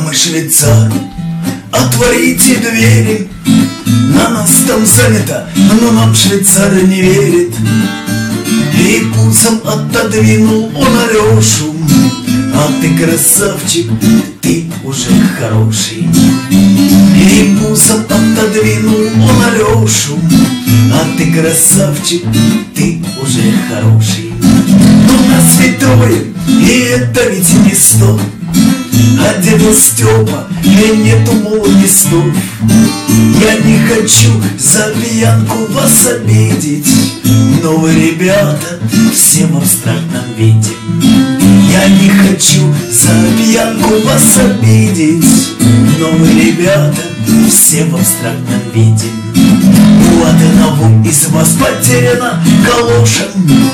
мы швейцар, отворите двери. На нас там занято, но нам швейцар не верит. И пузом отодвинул он Алешу. А ты красавчик, ты уже хороший. И пузом отодвинул он Алешу. А ты красавчик, ты уже хороший. Но нас ведь трое, и это ведь не 100. А деда Степа, и нету, мол, листов. Я не хочу за пьянку вас обидеть, но вы, ребята, все в абстрактном виде. Я не хочу за пьянку вас обидеть, но вы, ребята, все в абстрактном виде. У одного из вас потеряна калоша,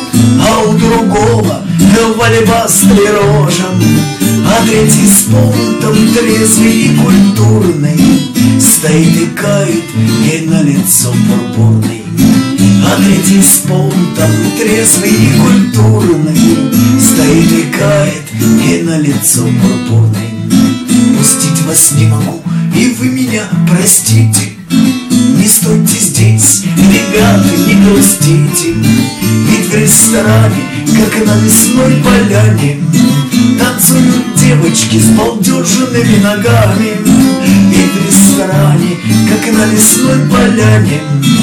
а у другого в алебастре рожа. А третий с понтом трезвый и культурный стоит и кает, и на лицо пурпурный. А третий с понтом трезвый и культурный стоит и кает, и на лицо пурпурный. Пустить вас не могу, и вы меня простите. Не стойте здесь, ребята, не грустите. Ведь в ресторане, как на лесной поляне, танцуют девочки с балдежными ногами. Ведь в ресторане, как на лесной поляне,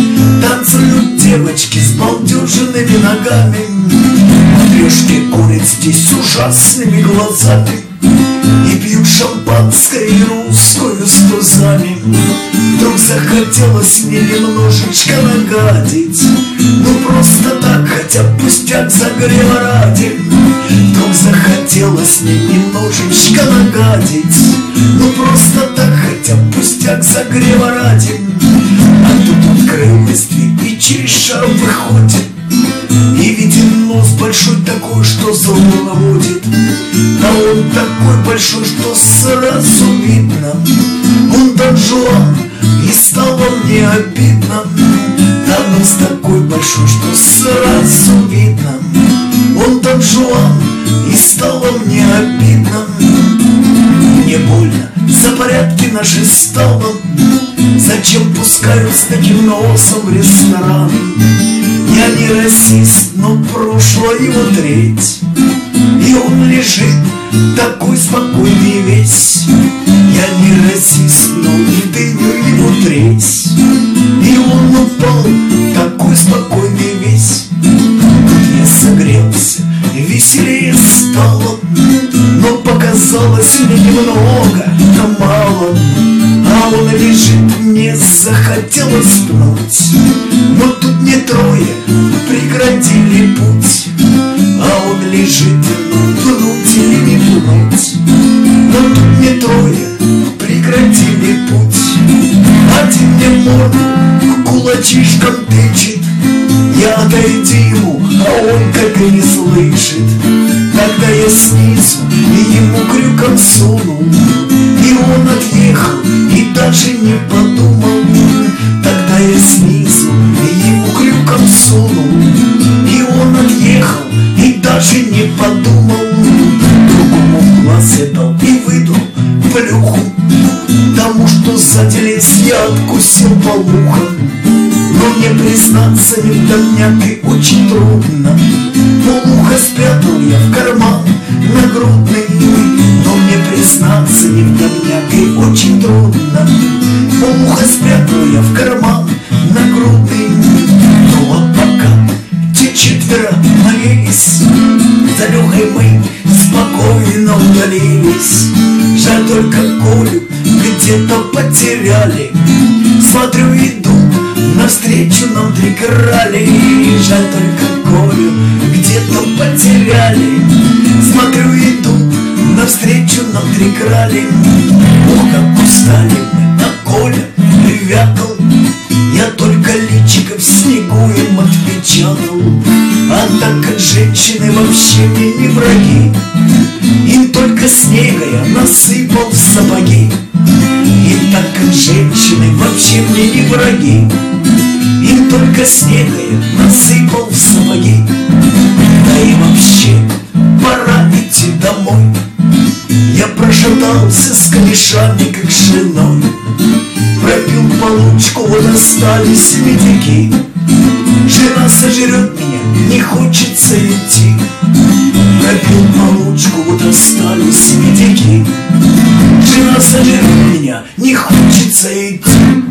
танцуют девочки с балдежными ногами. Матрешки курят здесь ужасными глазами и пьют шампанское и русскую с тузами. Вдруг захотелось мне немножечко нагадить, ну просто так, хотя пустяк согрева ради. Вдруг захотелось мне немножечко нагадить, ну просто так, хотя пустяк согрева ради. А тут открылась дверь, и через шар выходит, и виден нос большой такой, что зло наводит. А он такой большой, что сразу видно, он Дон Жуан, и стало мне обидно. А нос такой большой, что сразу видно, он Дон Жуан, и стало мне обидно. Мне больно за порядки наши стало. Зачем пускают с таким носом в ресторан? Я не расист, но прошлое его треть, и он лежит такой спокойный весь. Я не расист, но в дыню его треть, и он упал такой спокойный весь. Тут я согрелся, веселее стало, но показалось мне немного, но мало. А он лежит, мне захотелось пнуть, но тут не трое преградили путь. А он лежит, ну пнуть или не пнуть, но тут не трое преградили путь. Один мне морду кулачишком тычет, я отойди ему, а он как и не слышит. Тогда я снизу и ему крюком сунул, и он отъехал и даже не подумал. Тогда я снизу и ему крюком сунул, и он отъехал и даже не подумал. Другому в глаз я дал и выдал плюху, тому, что сзади лез, я откусил полуха. Но мне признаться невдомняк и очень трудно. Полуха спрятал я в карман нагрудный, но мне признаться невдомняк и очень трудно. Полуха спрятал я в карман нагрудный. Ну а пока те четверо молились, за Лехой мы спокойно удалились. Жаль только Колю где-то потеряли. Смотрю, идут навстречу нам три крали. Жаль только Колю где-то потеряли. Смотрю, идут навстречу нам три крали. Ох, как устали мы, а Коля вякал. Я только личико в снегу им отпечатал. А так как женщины вообще мне не враги, им только снега я насыпал в сапоги. И так как женщины вообще мне не враги, им только снега я насыпал в сапоги. Да и вообще пора идти домой. Я прошатался с камешами, как женой. Пропил получку, вот остались медики. Жена сожрет меня, не хочется идти. Пропил получку, вот остались медики. Жена сожрет меня, не хочется идти.